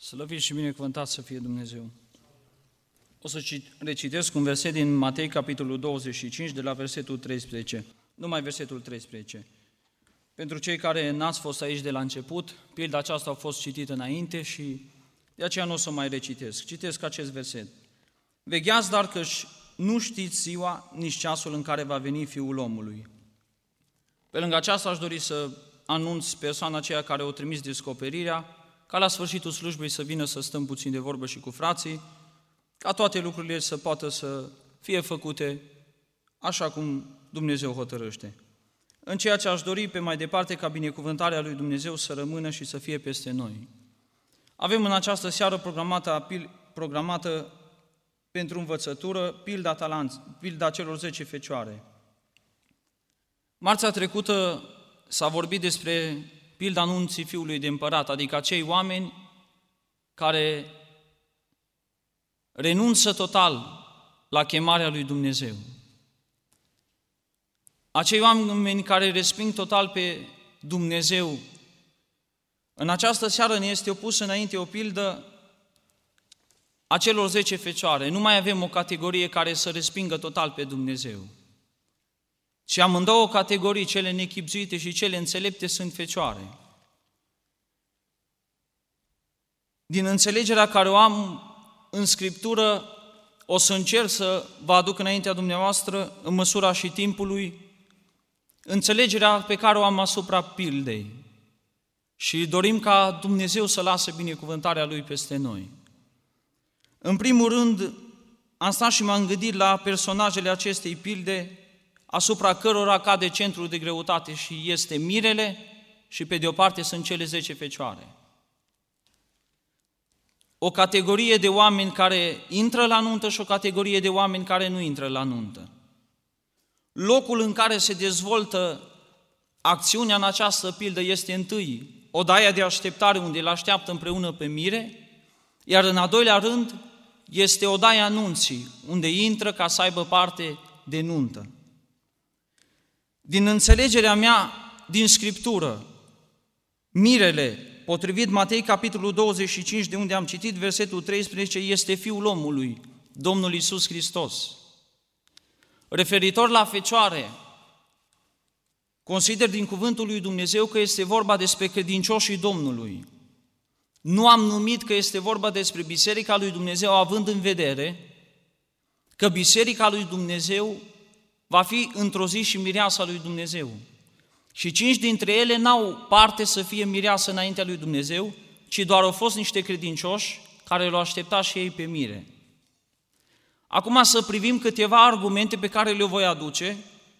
Slăvit și binecuvântat să fie Dumnezeu. O să recitesc un verset din Matei, capitolul 25, de la versetul 13. Numai versetul 13. Pentru cei care n-ați fost aici de la început, pilda aceasta a fost citită înainte și de aceea nu o să mai recitesc. Citesc acest verset. Vegheați, dar că nu știți ziua, nici ceasul în care va veni Fiul omului. Pe lângă aceasta aș dori să anunț persoana aceea care o trimis descoperirea, ca la sfârșitul slujbei să vină să stăm puțin de vorbă și cu frații, ca toate lucrurile să poată să fie făcute așa cum Dumnezeu hotărăște. În ceea ce aș dori pe mai departe ca binecuvântarea lui Dumnezeu să rămână și să fie peste noi. Avem în această seară programată pentru învățătură pilda celor 10 fecioare. Marțea trecută s-a vorbit despre pilda anunții Fiului de Împărat, adică acei oameni care renunță total la chemarea lui Dumnezeu. Acei oameni care resping total pe Dumnezeu. În această seară ne este opusă înainte o pildă a celor 10 fecioare. Nu mai avem o categorie care să respingă total pe Dumnezeu. Și amândouă categorii, cele nechibzuite și cele înțelepte, sunt fecioare. Din înțelegerea care o am în Scriptură, o să încerc să vă aduc înaintea dumneavoastră, în măsura și timpului, înțelegerea pe care o am asupra pildei. Și dorim ca Dumnezeu să lasă binecuvântarea Lui peste noi. În primul rând, am stat și m-am gândit la personajele acestei pilde, asupra cărora cade centrul de greutate și este mirele și pe de o parte sunt cele 10 fecioare. O categorie de oameni care intră la nuntă și o categorie de oameni care nu intră la nuntă. Locul în care se dezvoltă acțiunea în această pildă este întâi odaia de așteptare unde îl așteaptă împreună pe mire, iar în a doilea rând este odaia anunții unde intră ca să aibă parte de nuntă. Din înțelegerea mea din Scriptură, mirele, potrivit Matei, capitolul 25, de unde am citit versetul 13, este Fiul omului, Domnul Iisus Hristos. Referitor la fecioare, consider din cuvântul lui Dumnezeu că este vorba despre credincioșii Domnului. Nu am numit că este vorba despre Biserica lui Dumnezeu, având în vedere că Biserica lui Dumnezeu va fi într-o zi și mireasa lui Dumnezeu. Și 5 dintre ele n-au parte să fie mireasă înaintea lui Dumnezeu, ci doar au fost niște credincioși care l-au așteptat și ei pe mire. Acum să privim câteva argumente pe care le voi aduce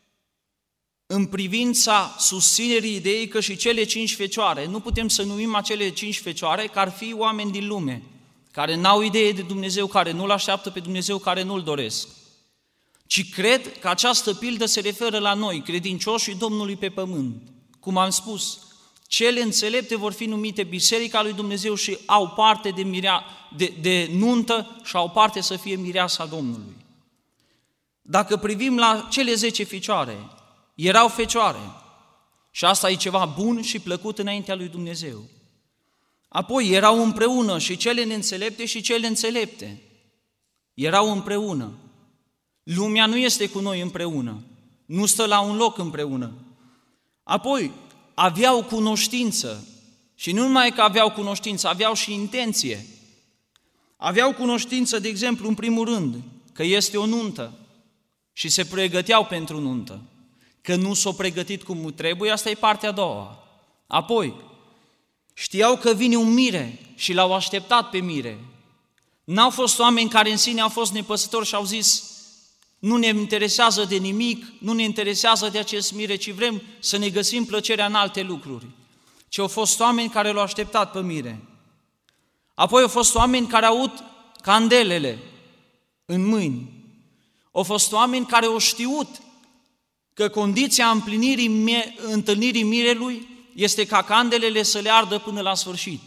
în privința susținerii ideii că și cele 5 fecioare, nu putem să numim acele 5 fecioare că ar fi oameni din lume, care n-au idee de Dumnezeu, care nu-L așteaptă pe Dumnezeu, care nu-L doresc. Ci cred că această pildă se referă la noi, credincioșii Domnului pe pământ. Cum am spus, cele înțelepte vor fi numite Biserica lui Dumnezeu și au parte de nuntă și au parte să fie mireasa Domnului. Dacă privim la cele 10 fecioare, erau fecioare și asta e ceva bun și plăcut înaintea lui Dumnezeu. Apoi erau împreună și cele neînțelepte și cele înțelepte. Erau împreună. Lumea nu este cu noi împreună, nu stă la un loc împreună. Apoi, aveau cunoștință și nu numai că aveau cunoștință, aveau și intenție. Aveau cunoștință, de exemplu, în primul rând, că este o nuntă și se pregăteau pentru nuntă. Că nu s-au pregătit cum trebuie, asta e partea a doua. Apoi, știau că vine un mire și l-au așteptat pe mire. N-au fost oameni care în sine au fost nepăsători și au zis: nu ne interesează de nimic, nu ne interesează de acest mire, ci vrem să ne găsim plăcerea în alte lucruri. Ci au fost oameni care l-au așteptat pe mire. Apoi au fost oameni care au avut candelele în mâini. Au fost oameni care au știut că condiția întâlnirii mirelui este ca candelele să le ardă până la sfârșit.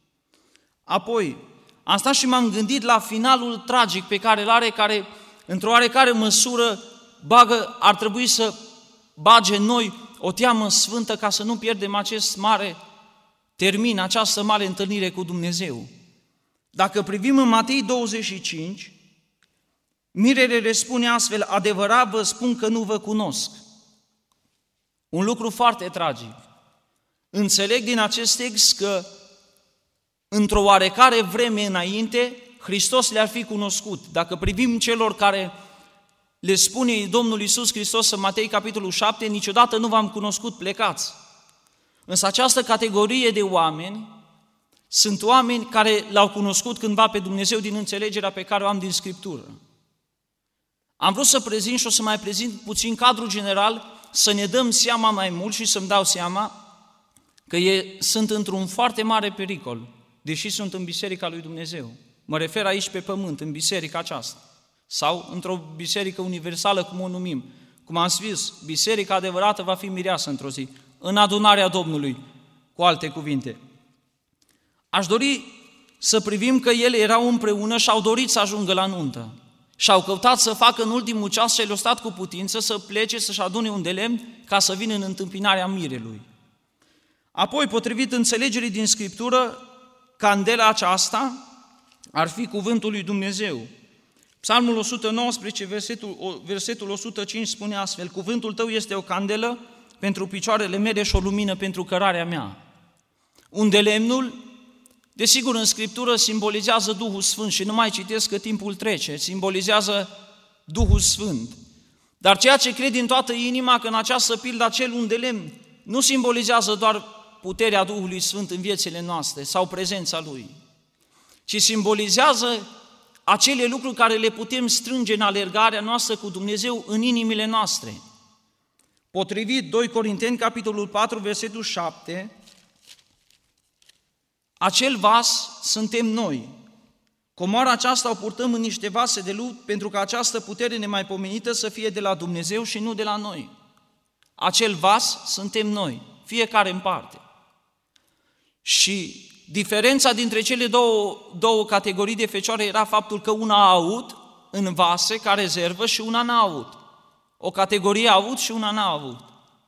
Apoi, am stat și m-am gândit la finalul tragic pe care îl are, care într-o oarecare măsură ar trebui să bage în noi o teamă sfântă ca să nu pierdem acest mare termin, această mare întâlnire cu Dumnezeu. Dacă privim în Matei 25, mirele răspunde astfel: adevărat vă spun că nu vă cunosc. Un lucru foarte tragic. Înțeleg din acest text că într-o oarecare vreme înainte, Hristos le-ar fi cunoscut. Dacă privim celor care le spune Domnul Iisus Hristos în Matei capitolul 7, niciodată nu v-am cunoscut, plecați. Însă această categorie de oameni sunt oameni care l-au cunoscut cândva pe Dumnezeu din înțelegerea pe care o am din Scriptură. Am vrut să prezint și o să mai prezint puțin cadrul general, să ne dăm seama mai mult și să-mi dau seama că sunt într-un foarte mare pericol, deși sunt în Biserica lui Dumnezeu. Mă refer aici pe pământ, în biserica aceasta, sau într-o biserică universală, cum o numim. Cum am spus, biserica adevărată va fi mireasă într-o zi, în adunarea Domnului, cu alte cuvinte. Aș dori să privim că ele erau împreună și au dorit să ajungă la nuntă. Și au căutat să facă în ultimul ceas ce le-a stat cu putință, să plece, să-și adune un de lemn, ca să vină în întâmpinarea mirelui. Apoi, potrivit înțelegerii din Scriptură, candela aceasta ar fi cuvântul lui Dumnezeu. Psalmul 119, versetul 105 spune astfel: cuvântul tău este o candelă pentru picioarele mele și o lumină pentru cărarea mea. Unde lemnul, desigur, în Scriptură simbolizează Duhul Sfânt și nu mai citesc că timpul trece, simbolizează Duhul Sfânt. Dar ceea ce cred din toată inima, că în această pildă acel un de lemn nu simbolizează doar puterea Duhului Sfânt în viețile noastre sau prezența Lui, ci simbolizează acele lucruri care le putem strânge în alergarea noastră cu Dumnezeu în inimile noastre. Potrivit 2 Corinteni, capitolul 4, versetul 7, acel vas suntem noi. Comoara aceasta o purtăm în niște vase de lut pentru ca această putere nemaipomenită să fie de la Dumnezeu și nu de la noi. Acel vas suntem noi, fiecare în parte. Și diferența dintre cele două categorii de fecioare era faptul că una a avut în vase ca rezervă și una n-a avut. O categorie a avut și una n-a avut.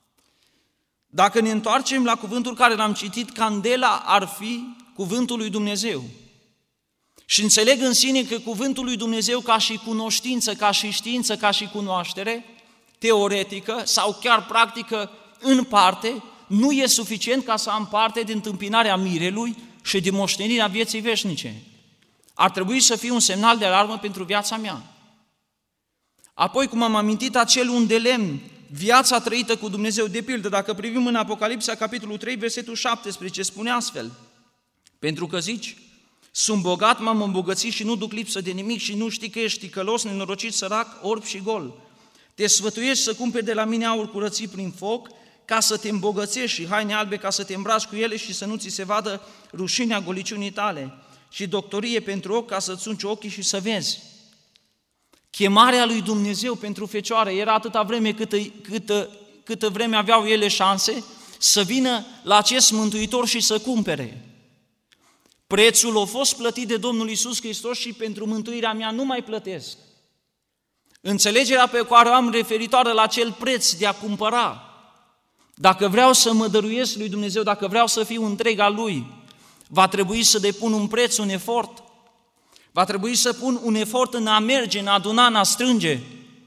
Dacă ne întoarcem la cuvântul care l-am citit, candela ar fi cuvântul lui Dumnezeu. Și înțeleg în sine că cuvântul lui Dumnezeu ca și cunoștință, ca și știință, ca și cunoaștere, teoretică sau chiar practică în parte, nu e suficient ca să am parte de întâmpinarea mirelui și de moștenirea vieții veșnice. Ar trebui să fie un semnal de alarmă pentru viața mea. Apoi, cum am amintit, acel un de lemn, viața trăită cu Dumnezeu, de pildă, dacă privim în Apocalipsa, capitolul 3, versetul 17, spune astfel: pentru că zici, sunt bogat, m-am îmbogățit și nu duc lipsă de nimic și nu știi că ești ticălos, nenorocit, sărac, orb și gol. Te sfătuiești să cumperi de la mine aur curățit prin foc, ca să te îmbogățești, și haine albe ca să te îmbraci cu ele și să nu ți se vadă rușinea goliciunii tale, și doctorie pentru ochi ca să-ți unci ochii și să vezi. Chemarea lui Dumnezeu pentru fecioare era atâta vreme câtă vreme aveau ele șanse să vină la acest Mântuitor și să cumpere. Prețul a fost plătit de Domnul Iisus Hristos și pentru mântuirea mea nu mai plătesc. Înțelegerea pe care o am referitoare la acel preț de a cumpăra, dacă vreau să mă dăruiesc lui Dumnezeu, dacă vreau să fiu întreg al Lui, va trebui să depun un preț, un efort. Va trebui să pun un efort în a merge, în a aduna, în a strânge.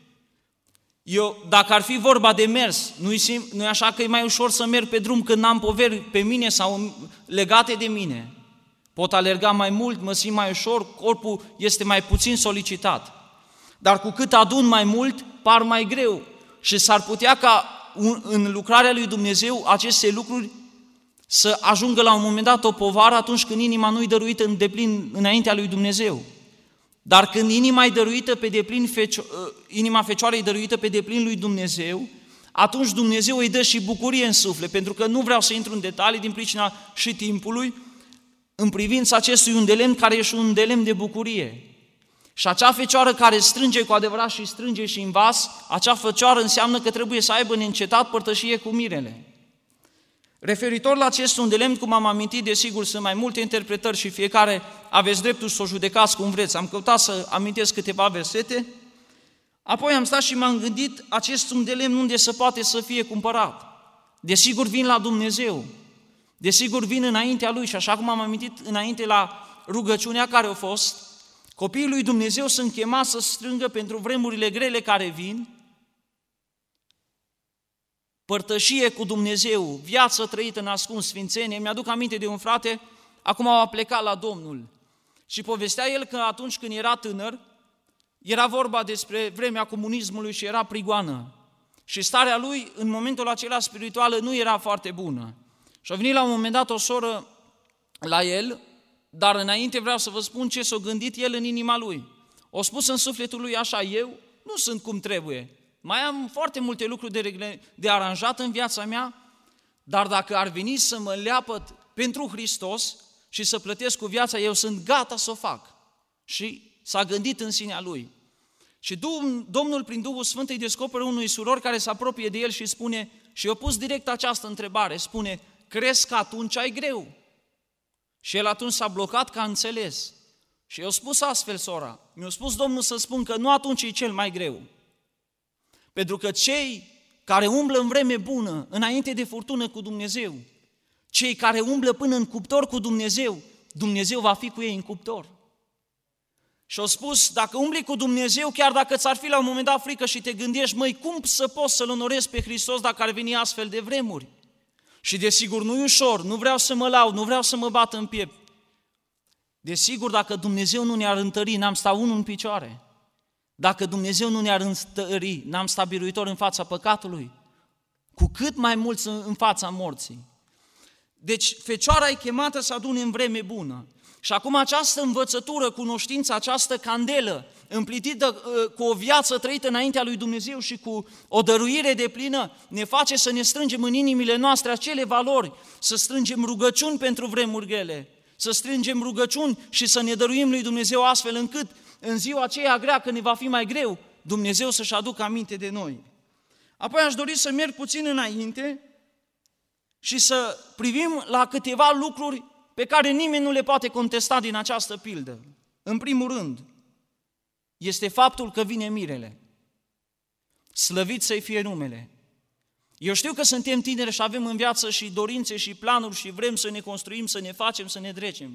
Eu, dacă ar fi vorba de mers, nu-i așa că e mai ușor să merg pe drum când n-am poveri pe mine sau legate de mine. Pot alerga mai mult, mă simt mai ușor, corpul este mai puțin solicitat. Dar cu cât adun mai mult, par mai greu. Și s-ar putea ca în lucrarea lui Dumnezeu aceste lucruri să ajungă la un moment dat o povară atunci când inima nu-i dăruită în deplin înaintea lui Dumnezeu. Dar când inima e dăruită pe deplin, inima fecioară e dăruită pe deplin lui Dumnezeu, atunci Dumnezeu îi dă și bucurie în suflet, pentru că nu vreau să intru în detalii din pricina și timpului, în privința acestui un de lemn care e și un de lemn de bucurie. Și acea fecioară care strânge cu adevărat și strânge și în vas, acea fecioară înseamnă că trebuie să aibă neîncetat părtășie cu mirele. Referitor la acest un de lemn, cum am amintit, desigur, sunt mai multe interpretări și fiecare aveți dreptul să o judecați cum vreți. Am căutat să amintesc câteva versete, apoi am stat și m-am gândit acest un de lemn unde se poate să fie cumpărat. Desigur vin la Dumnezeu, desigur vin înaintea Lui și așa cum am amintit înainte la rugăciunea care a fost, copiii lui Dumnezeu sunt chemați să strângă pentru vremurile grele care vin, părtășie cu Dumnezeu, viață trăită în ascuns, sfințenie. Mi-aduc aminte de un frate, acum a plecat la Domnul și povestea el că atunci când era tânăr, era vorba despre vremea comunismului și era prigoană. Și starea lui, în momentul acela spirituală, nu era foarte bună. Și a venit la un moment dat o soră la el, dar înainte vreau să vă spun ce s-a gândit el în inima lui. O spus în sufletul lui așa: eu nu sunt cum trebuie, mai am foarte multe lucruri de aranjat în viața mea, dar dacă ar veni să mă leapăt pentru Hristos și să plătesc cu viața, eu sunt gata să o fac. Și s-a gândit în sinea lui. Și Domnul, prin Duhul Sfânt, îi descoperă unui suror care se apropie de el și spune, și i-a pus direct această întrebare, spune: crezi că atunci ai greu? Și el atunci s-a blocat că a înțeles. Și i-a spus astfel sora: mi-a spus Domnul să spun că nu atunci e cel mai greu. Pentru că cei care umblă în vreme bună, înainte de furtună cu Dumnezeu, cei care umblă până în cuptor cu Dumnezeu, Dumnezeu va fi cu ei în cuptor. Și a spus: dacă umbli cu Dumnezeu, chiar dacă ți-ar fi la un moment dat frică și te gândești, măi, cum să poți să-L onorezi pe Hristos dacă ar veni astfel de vremuri? Și desigur nu e ușor, nu vreau să mă laud, nu vreau să mă bat în piept. Desigur, dacă Dumnezeu nu ne-ar întări, n-am sta unul în picioare. Dacă Dumnezeu nu ne-ar întări, n-am sta biruitor în fața păcatului, cu cât mai mulți în fața morții. Deci fecioara e chemată să adune în vreme bună. Și acum această învățătură, cunoștință, această candelă, împlitită cu o viață trăită înaintea lui Dumnezeu și cu o dăruire deplină, ne face să ne strângem în inimile noastre acele valori, să strângem rugăciuni pentru vremuri grele, să strângem rugăciuni și să ne dăruim lui Dumnezeu astfel încât în ziua aceea grea, când ne va fi mai greu, Dumnezeu să-și aducă aminte de noi. Apoi aș dori să merg puțin înainte și să privim la câteva lucruri pe care nimeni nu le poate contesta din această pildă. În primul rând, este faptul că vine mirele. Slăvit să-i fie numele. Eu știu că suntem tineri și avem în viață și dorințe și planuri și vrem să ne construim, să ne facem, să ne trecem.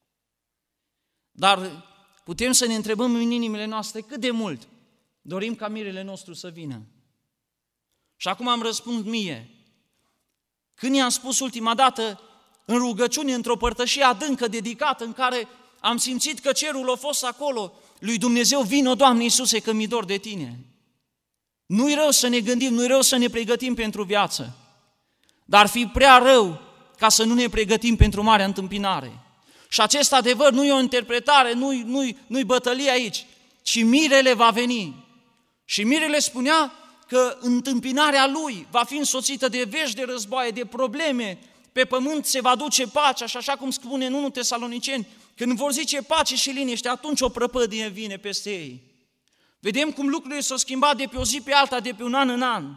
Dar putem să ne întrebăm în inimile noastre cât de mult dorim ca mirele nostru să vină. Și acum am răspuns mie. Când i-am spus ultima dată în rugăciune, într-o părtășie adâncă, dedicată, în care am simțit că cerul a fost acolo, lui Dumnezeu: vino, Doamne Iisuse, că mi-e dor de Tine. Nu-i rău să ne gândim, nu-i rău să ne pregătim pentru viață, dar ar fi prea rău ca să nu ne pregătim pentru marea întâmpinare. Și acest adevăr nu e o interpretare, nu-i bătălie aici, ci mirele va veni. Și mirele spunea că întâmpinarea lui va fi însoțită de vești de războaie, de probleme. Pe pământ se va duce pacea și așa cum spune în 1 Tesaloniceni, când vor zice pace și liniște, atunci o prăpădie vine peste ei. Vedem cum lucrurile s-au schimbat de pe o zi pe alta, de pe un an în an.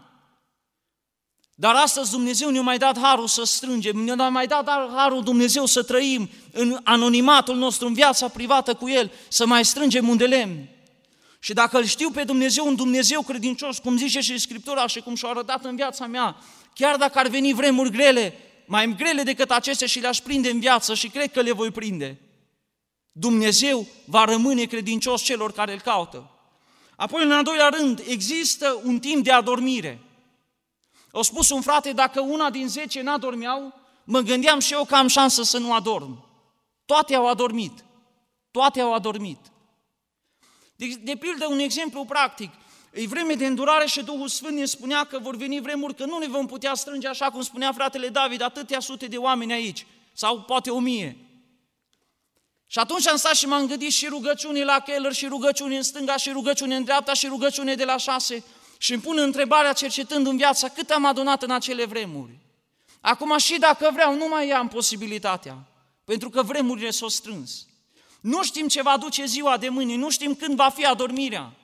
Dar astăzi Dumnezeu ne-a mai dat harul să strângem, ne-a mai dat harul Dumnezeu să trăim în anonimatul nostru, în viața privată cu El, să mai strângem un de lemn. Și dacă îl știu pe Dumnezeu, un Dumnezeu credincios, cum zice și Scriptura și cum și-a arătat în viața mea, chiar dacă ar veni vremuri grele, mai grele decât acestea și le-aș prinde în viață și cred că le voi prinde, Dumnezeu va rămâne credincios celor care îl caută. Apoi, în al doilea rând, există un timp de adormire. A spus un frate: dacă una din 10 n-adormeau, mă gândeam și eu că am șansă să nu adorm. Toate au adormit. Toate au adormit. De pildă, un exemplu practic. E vreme de îndurare și Duhul Sfânt ne spunea că vor veni vremuri că nu ne vom putea strânge, așa cum spunea fratele David, atâtea sute de oameni aici, sau poate 1000. Și atunci am stat și m-am gândit și rugăciuni la Keller, și rugăciuni în stânga, și rugăciuni în dreapta, și rugăciune de la 6. Și îmi pun întrebarea, cercetând în viața, cât am adunat în acele vremuri. Acum și dacă vreau, nu mai am posibilitatea, pentru că vremurile s-au strâns. Nu știm ce va duce ziua de mâine, nu știm când va fi adormirea.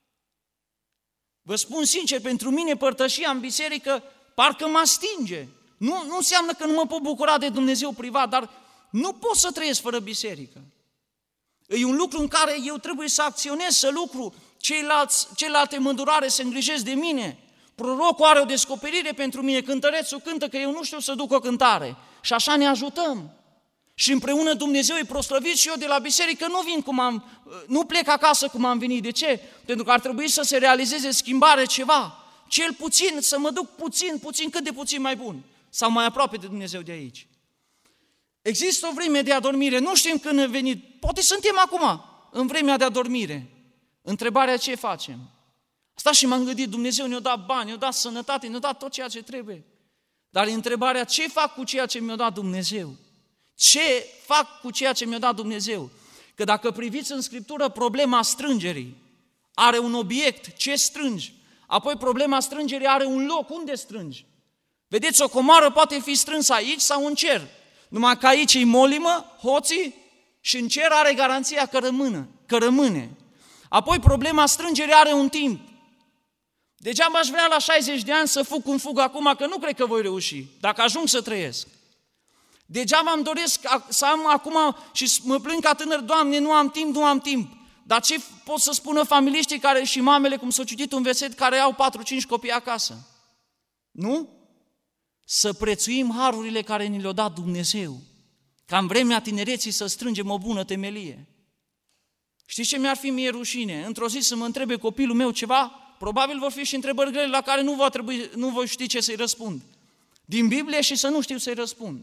Vă spun sincer, pentru mine părtășia în biserică parcă mă stinge. Nu înseamnă că nu mă pot bucura de Dumnezeu privat, dar nu pot să trăiesc fără biserică. E un lucru în care eu trebuie să acționez, să lucru, celelalte mândurare se îngrijesc de mine. Prorocul are o descoperire pentru mine, cântărețul cântă că eu nu știu să duc o cântare. Și așa ne ajutăm. Și împreună Dumnezeu îi proslăvit și eu de la biserică nu plec acasă cum am venit. De ce? Pentru că ar trebui să se realizeze schimbare ceva. Cel puțin, să mă duc puțin, cât de puțin mai bun. Sau mai aproape de Dumnezeu de aici. Există o vreme de adormire, nu știm când a venit, poate suntem acum, în vremea de adormire. Întrebarea ce facem? Asta și m-am gândit, Dumnezeu ne-a dat bani, ne-a dat sănătate, ne-a dat tot ceea ce trebuie. Dar întrebarea, ce fac cu ceea ce mi-a dat Dumnezeu? Ce fac cu ceea ce mi-a dat Dumnezeu? Că dacă priviți în Scriptură, problema strângerii are un obiect, ce strângi? Apoi problema strângerii are un loc, unde strângi? Vedeți, o comoară poate fi strânsă aici sau în cer. Numai că aici îi molimă, hoții, și în cer are garanția că rămâne. Apoi problema strângerii are un timp. Degeaba aș vrea la 60 de ani să fug cum fug acum, că nu cred că voi reuși, dacă ajung să trăiesc. Degeaba îmi doresc să am acum și mă plâng ca tânăr, Doamne, nu am timp. Dar ce pot să spună familiștii care și mamele, cum s-au citit un verset, care au 4-5 copii acasă? Nu? Să prețuim harurile care ni le-a dat Dumnezeu, ca în vremea tinereții să strângem o bună temelie. Știți ce mi-ar fi mie rușine? Într-o zi să mă întrebe copilul meu ceva, probabil vor fi și întrebări grele la care nu voi ști ce să-i răspund. Din Biblie și să nu știu să-i răspund.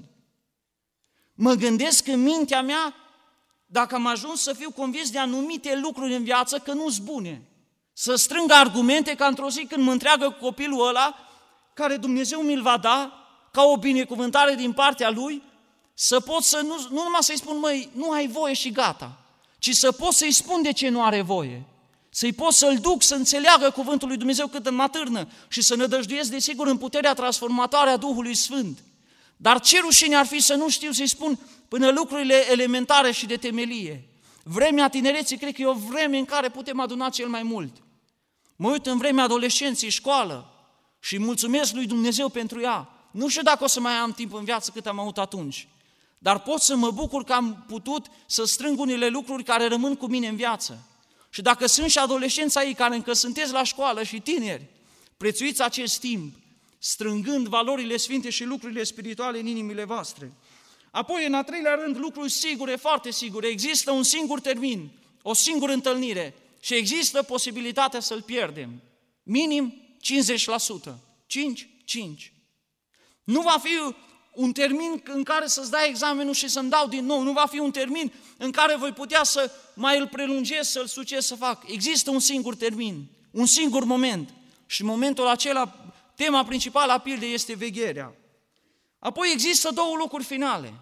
Mă gândesc în mintea mea, dacă am ajuns să fiu convins de anumite lucruri în viață că nu-s bune, să strâng argumente ca într-o zi când mă întreagă copilul ăla, care Dumnezeu mi-l va da, ca o binecuvântare din partea Lui, să pot să nu numai să-i spun, măi, nu ai voie și gata, ci să pot să-i spun de ce nu are voie, să-i pot să-l duc să înțeleagă cuvântul lui Dumnezeu cât în matârnă și să nădăjduiesc, desigur, în puterea transformatoare a Duhului Sfânt. Dar ce rușine ar fi să nu știu să-i spun până lucrurile elementare și de temelie. Vremea tinereții, cred că e o vreme în care putem aduna cel mai mult. Mă uit în vremea adolescenței, școală, și mulțumesc lui Dumnezeu pentru ea. Nu știu dacă o să mai am timp în viață cât am avut atunci, dar pot să mă bucur că am putut să strâng unele lucruri care rămân cu mine în viață. Și dacă sunt și adolescenți aici care încă sunteți la școală și tineri, prețuiți acest timp, strângând valorile sfinte și lucrurile spirituale în inimile voastre. Apoi, în a treilea rând, lucruri sigure, foarte sigure. Există un singur termin, o singură întâlnire și există posibilitatea să-l pierdem. Minim 50%. 5. Nu va fi un termin în care să-ți dai examenul și să-mi dau din nou. Nu va fi un termin în care voi putea să mai îl prelungesc, să-l succes, să fac. Există un singur termin, un singur moment. Și în momentul acela, tema principală a pildei este vegherea. Apoi există două locuri finale.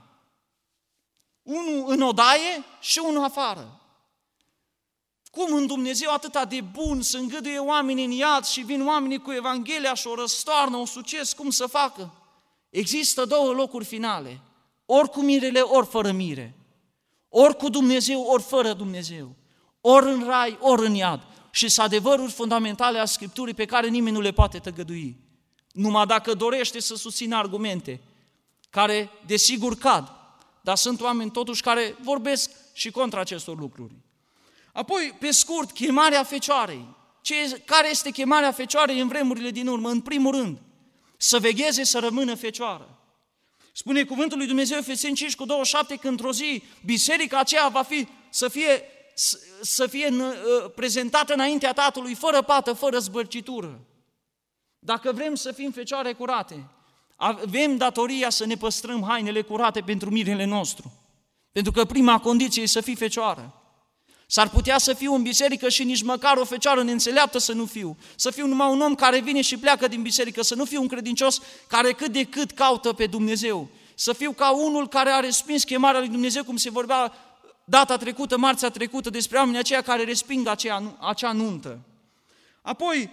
Unul în odaie și unul afară. Cum în Dumnezeu atâta de bun să îngăduie oamenii în iad și vin oamenii cu Evanghelia și o răstoarnă, o succes, cum să facă? Există două locuri finale, ori cu mirele, ori fără mire, ori cu Dumnezeu, ori fără Dumnezeu, ori în rai, ori în iad. Și sunt adevăruri fundamentale a Scripturii pe care nimeni nu le poate tăgădui. Numai dacă dorește să susțină argumente care desigur cad, dar sunt oameni totuși care vorbesc și contra acestor lucruri. Apoi, pe scurt, chemarea Fecioarei. Care este chemarea Fecioarei în vremurile din urmă? În primul rând, să vegheze, să rămână fecioară. Spune cuvântul lui Dumnezeu, Efeseni 5:27, că într-o zi biserica aceea va fi să fie prezentată înaintea Tatălui, fără pată, fără zbârcitură. Dacă vrem să fim fecioare curate, avem datoria să ne păstrăm hainele curate pentru mirele nostru. Pentru că prima condiție e să fii fecioară. S-ar putea să fiu în biserică și nici măcar o fecioară neînțeleaptă să nu fiu. Să fiu numai un om care vine și pleacă din biserică, să nu fiu un credincios care cât de cât caută pe Dumnezeu. Să fiu ca unul care a respins chemarea lui Dumnezeu, cum se vorbea data trecută, marțea trecută, despre oamenii aceia care resping acea nuntă. Apoi,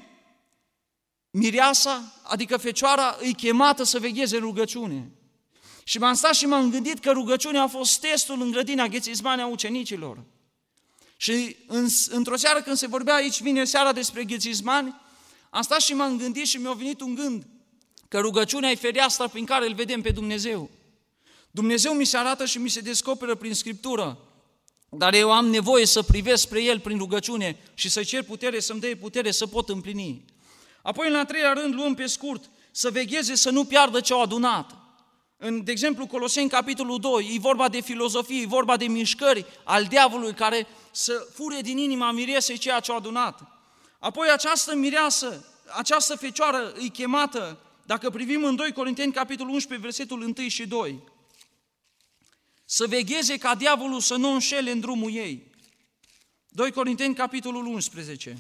mireasa, adică fecioara, îi chemată să vegheze în rugăciune. Și m-am stat și m-am gândit că rugăciunea a fost testul în grădina Ghețismani a ucenicilor. Și într-o seară când se vorbea aici, vine seara despre Ghețismani, am stat și m-am gândit și mi-a venit un gând, că rugăciunea e fereastra prin care îl vedem pe Dumnezeu. Dumnezeu mi se arată și mi se descoperă prin Scriptură, dar eu am nevoie să privesc spre El prin rugăciune și să cer putere, să-mi dea putere să pot împlini. Apoi, în al treilea rând, luăm pe scurt, să vegheze să nu piardă ce au adunat. De exemplu, Coloseni, capitolul 2, e vorba de filozofie, e vorba de mișcări al diavolului care să fure din inima miresei ceea ce a adunat. Apoi această mireasă, această fecioară e chemată, dacă privim în 2 Corinteni, capitolul 11, versetul 1 și 2, să vegheze ca diavolul să nu înșele în drumul ei. 2 Corinteni, capitolul 11.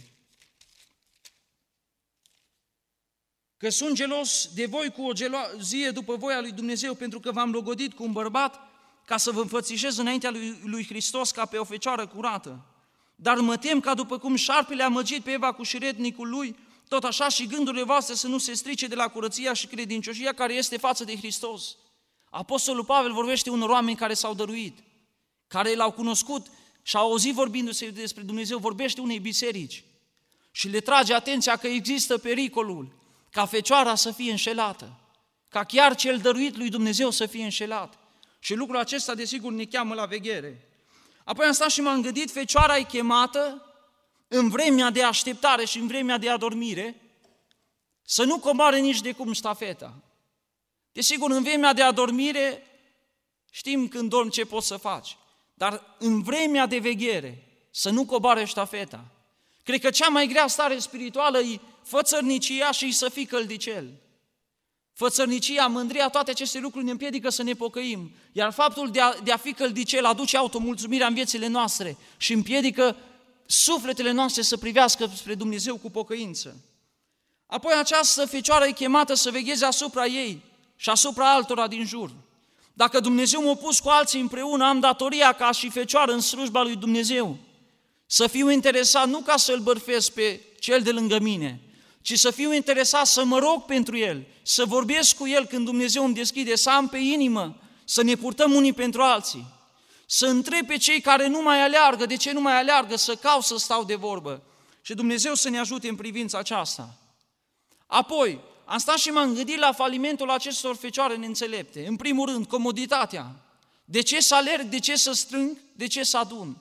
Că sunt gelos de voi cu o gelozie după voia lui Dumnezeu, pentru că v-am logodit cu un bărbat ca să vă înfățișez înaintea lui Hristos ca pe o fecioară curată. Dar mă tem ca după cum șarpele a amăgit pe Eva cu șiretnicul lui, tot așa și gândurile voastre să nu se strice de la curăția și credincioșia care este față de Hristos. Apostolul Pavel vorbește unor oameni care s-au dăruit, care l-au cunoscut și au auzit vorbindu-se despre Dumnezeu, vorbește unei biserici și le trage atenția că există pericolul ca fecioara să fie înșelată, ca chiar cel dăruit lui Dumnezeu să fie înșelat. Și lucrul acesta, desigur, ne cheamă la veghere. Apoi am stat și m-am gândit, fecioara e chemată în vremea de așteptare și în vremea de adormire să nu coboare nici de cum ștafeta. Desigur, în vremea de adormire știm când dormi ce poți să faci, dar în vremea de veghere să nu coboare ștafeta. Cred că cea mai grea stare spirituală e fățărnicia și să fii căldicel. Fățărnicia, mândria, toate aceste lucruri ne împiedică să ne pocăim, iar faptul de a fi căldicel aduce automulțumirea în viețile noastre și împiedică sufletele noastre să privească spre Dumnezeu cu pocăință. Apoi această fecioară e chemată să vegheze asupra ei și asupra altora din jur. Dacă Dumnezeu m-a pus cu alții împreună, am datoria ca și fecioară în slujba lui Dumnezeu să fiu interesat nu ca să-l bărfesc pe cel de lângă mine, ci să fiu interesat să mă rog pentru el, să vorbesc cu el când Dumnezeu îmi deschide, să am pe inimă, să ne purtăm unii pentru alții, să întreb pe cei care nu mai aleargă, de ce nu mai aleargă, să caut să stau de vorbă și Dumnezeu să ne ajute în privința aceasta. Apoi, am stat și m-am gândit la falimentul acestor fecioare neînțelepte. În primul rând, comoditatea. De ce să alerg, de ce să strâng, de ce să adun?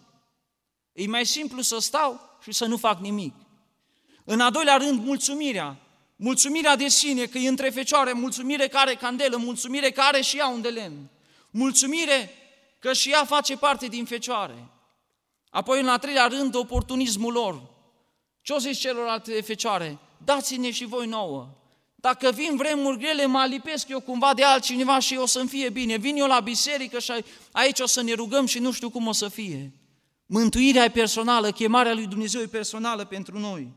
E mai simplu să stau și să nu fac nimic. În al doilea rând, mulțumirea. Mulțumirea de sine, că e între fecioare, mulțumire care are candelă, mulțumire care are și ea un de lemn. Mulțumire că și ea face parte din fecioare. Apoi, în al treilea rând, oportunismul lor. Ce-o zici celorlalte fecioare? Dați-ne și voi nouă. Dacă vin vremuri grele, mă alipesc eu cumva de altcineva și o să-mi fie bine. Vin eu la biserică și aici o să ne rugăm și nu știu cum o să fie. Mântuirea e personală, chemarea lui Dumnezeu e personală pentru noi.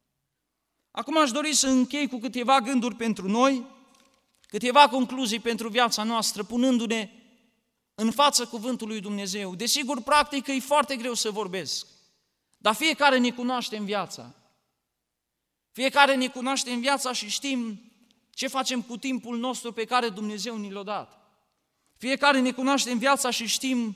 Acum aș dori să închei cu câteva gânduri pentru noi, câteva concluzii pentru viața noastră, punându-ne în fața cuvântului lui Dumnezeu. Desigur, practic, e foarte greu să vorbesc, dar fiecare ne cunoaște în viața. Fiecare ne cunoaște în viața și știm ce facem cu timpul nostru pe care Dumnezeu ni l-a dat. Fiecare ne cunoaște în viața și știm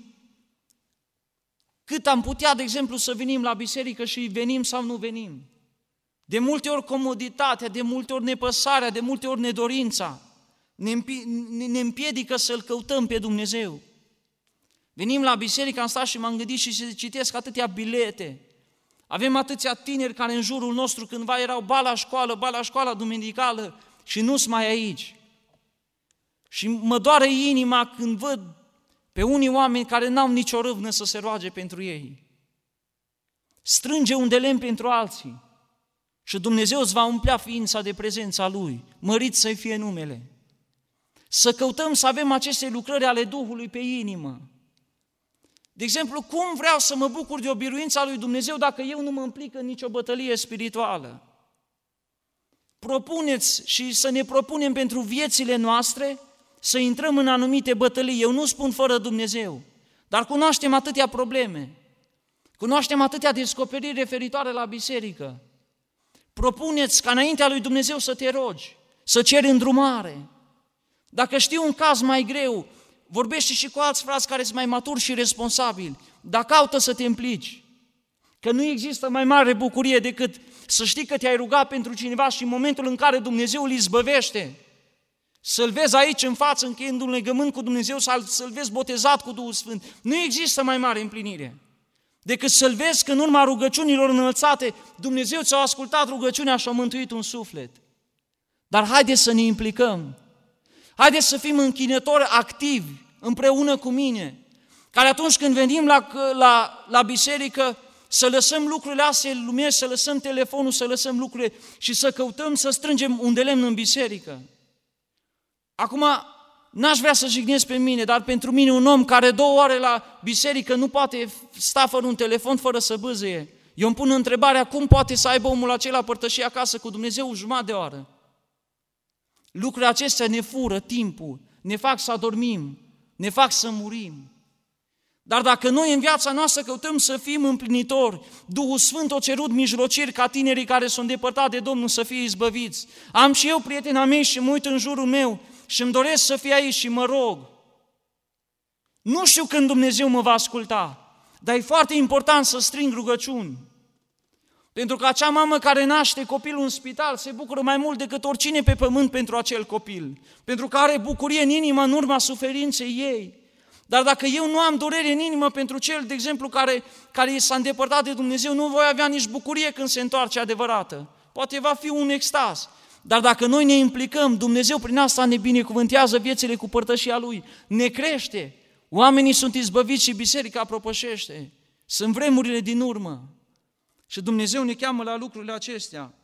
cât am putea, de exemplu, să venim la biserică și venim sau nu venim. De multe ori comoditatea, de multe ori nepăsarea, de multe ori nedorința ne împiedică să-L căutăm pe Dumnezeu. Venim la biserică, am stat și m-am gândit și se citesc atâtea bilete. Avem atâția tineri care în jurul nostru cândva erau ba la școala duminicală și nu-s mai aici. Și mă doare inima când văd pe unii oameni care n-au nicio râvnă să se roage pentru ei. Strânge un de lemn pentru alții și Dumnezeu îți va umplea ființa de prezența Lui, mărit să-i fie numele. Să căutăm să avem aceste lucrări ale Duhului pe inimă. De exemplu, cum vreau să mă bucur de o biruință a lui Dumnezeu dacă eu nu mă implic în nicio bătălie spirituală? Propuneți și să ne propunem pentru viețile noastre să intrăm în anumite bătălii. Eu nu spun fără Dumnezeu, dar cunoaștem atâtea probleme, cunoaștem atâtea descoperiri referitoare la biserică. Propuneți ca înaintea lui Dumnezeu să te rogi, să ceri îndrumare. Dacă știi un caz mai greu, vorbește și cu alți frați care sunt mai maturi și responsabili, dar caută să te implici. Că nu există mai mare bucurie decât să știi că te-ai rugat pentru cineva și în momentul în care Dumnezeu îl izbăvește, să-l vezi aici în față, încheiând un legământ cu Dumnezeu, să-l vezi botezat cu Duhul Sfânt. Nu există mai mare împlinire decât să-l vezi că în urma rugăciunilor înălțate, Dumnezeu ți-a ascultat rugăciunea și a mântuit un suflet. Dar haideți să ne implicăm. Haideți să fim închinători activi împreună cu mine, care atunci când venim la biserică să lăsăm lucrurile astea lumești, să lăsăm telefonul, să lăsăm lucrurile și să căutăm să strângem un de lemn în biserică. Acum, n-aș vrea să jignesc pe mine, dar pentru mine un om care 2 ore la biserică nu poate sta fără un telefon, fără să bâzâie. Eu îmi pun întrebarea, cum poate să aibă omul acela părtășie acasă cu Dumnezeu jumătate de oră? Lucrurile acestea ne fură timpul, ne fac să adormim, ne fac să murim. Dar dacă noi în viața noastră căutăm să fim împlinitori, Duhul Sfânt a cerut mijlociri ca tinerii care sunt depărtați de Domnul să fie izbăviți. Am și eu prietena mea și mă uit în jurul meu și îmi doresc să fie aici și mă rog. Nu știu când Dumnezeu mă va asculta, dar e foarte important să string rugăciuni. Pentru că acea mamă care naște copilul în spital se bucură mai mult decât oricine pe pământ pentru acel copil. Pentru că are bucurie în inimă în urma suferinței ei. Dar dacă eu nu am durere în inimă pentru cel, de exemplu, care s-a îndepărtat de Dumnezeu, nu voi avea nici bucurie când se întoarce adevărată. Poate va fi un extaz. Dar dacă noi ne implicăm, Dumnezeu prin asta ne binecuvântează viețile cu părtășia Lui, ne crește. Oamenii sunt izbăviți și biserica propășește. Sunt vremurile din urmă. Și Dumnezeu ne cheamă la lucrurile acestea.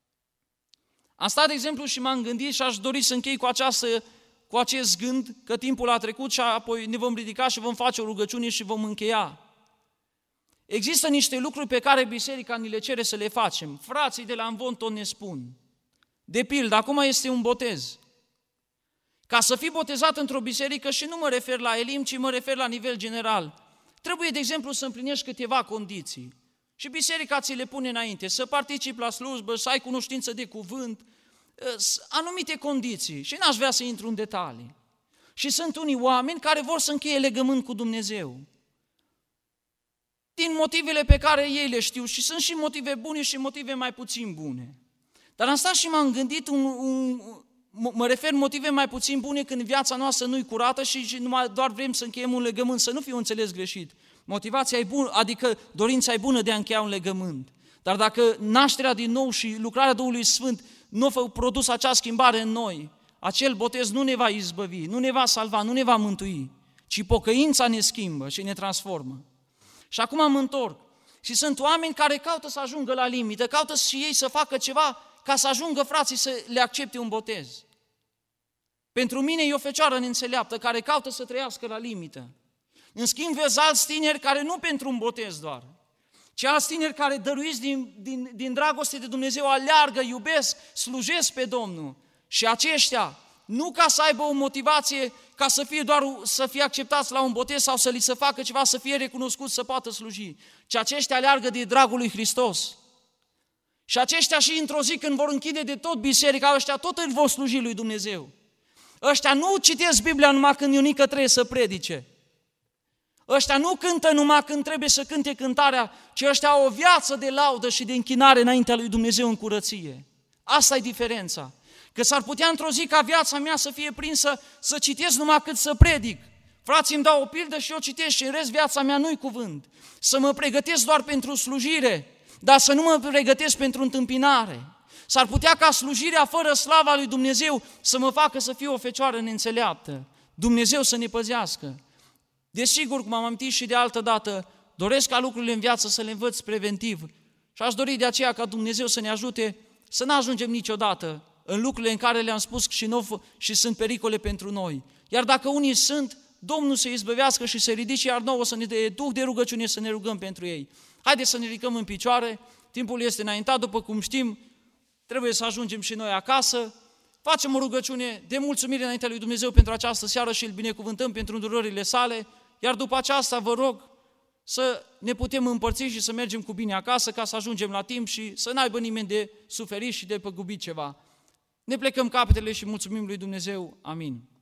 Am stat, de exemplu, și m-am gândit și aș dori să închei cu acest gând, că timpul a trecut și apoi ne vom ridica și vom face o rugăciune și vom încheia. Există niște lucruri pe care biserica ni le cere să le facem. Frații de la Amvon tot ne spun. De pildă, acum este un botez. Ca să fii botezat într-o biserică, și nu mă refer la elim, ci mă refer la nivel general, trebuie, de exemplu, să împlinești câteva condiții. Și biserica ți le pune înainte, să participi la slujbă, să ai cunoștință de cuvânt, anumite condiții. Și n-aș vrea să intru în detalii. Și sunt unii oameni care vor să încheie legământ cu Dumnezeu. Din motivele pe care ei le știu, și sunt și motive bune și motive mai puțin bune. Dar am stat și m-am gândit, mă refer motive mai puțin bune când viața noastră nu-i curată și numai doar vrem să încheiem un legământ, să nu fiu înțeles greșit. Motivația e bună, adică dorința e bună de a încheia un legământ. Dar dacă nașterea din nou și lucrarea Duhului Sfânt nu a produs acea schimbare în noi, acel botez nu ne va izbăvi, nu ne va salva, nu ne va mântui, ci pocăința ne schimbă și ne transformă. Și acum mă întorc. Și sunt oameni care caută să ajungă la limită, caută și ei să facă ceva ca să ajungă frații să le accepte un botez. Pentru mine e o fecioară neînțeleaptă care caută să trăiască la limită. În schimb, vezi alți tineri care nu pentru un botez doar, ci alți tineri care dăruiți din dragoste de Dumnezeu, aleargă, iubesc, slujesc pe Domnul. Și aceștia, nu ca să aibă o motivație, ca să fie acceptați la un botez sau să li se facă ceva, să fie recunoscuți, să poată sluji, ci aceștia aleargă de dragul lui Hristos. Și aceștia și într-o zi când vor închide de tot biserica, ăștia tot îl vor sluji lui Dumnezeu. Ăștia nu citesc Biblia numai când Ionică trebuie să predice. Ăștia nu cântă numai când trebuie să cânte cântarea, ci ăștia au o viață de laudă și de închinare înaintea lui Dumnezeu în curăție. Asta e diferența. Că s-ar putea într-o zi ca viața mea să fie prinsă să citesc numai cât să predic. Frații îmi dau o pildă și eu citesc și în rest viața mea nu-i cuvânt. Să mă pregătesc doar pentru slujire, dar să nu mă pregătesc pentru întâmpinare. S-ar putea ca slujirea fără slava lui Dumnezeu să mă facă să fiu o fecioară neînțeleaptă. Dumnezeu să ne păzească. Desigur, cum am amintit și de altă dată, doresc ca lucrurile în viață să le învăț preventiv și aș dori de aceea ca Dumnezeu să ne ajute să nu ajungem niciodată în lucrurile în care le-am spus și sunt pericole pentru noi. Iar dacă unii sunt, Domnul să izbăvească și să ridice, iar nouă să ne dea duh de rugăciune să ne rugăm pentru ei. Haideți să ne ridicăm în picioare, timpul este înaintat, după cum știm, trebuie să ajungem și noi acasă. Facem o rugăciune de mulțumire înaintea lui Dumnezeu pentru această seară și îl binecuvântăm pentru îndurările sale, iar după aceasta vă rog să ne putem împărți și să mergem cu bine acasă ca să ajungem la timp și să n-aibă nimeni de suferit și de păgubit ceva. Ne plecăm capetele și mulțumim lui Dumnezeu. Amin.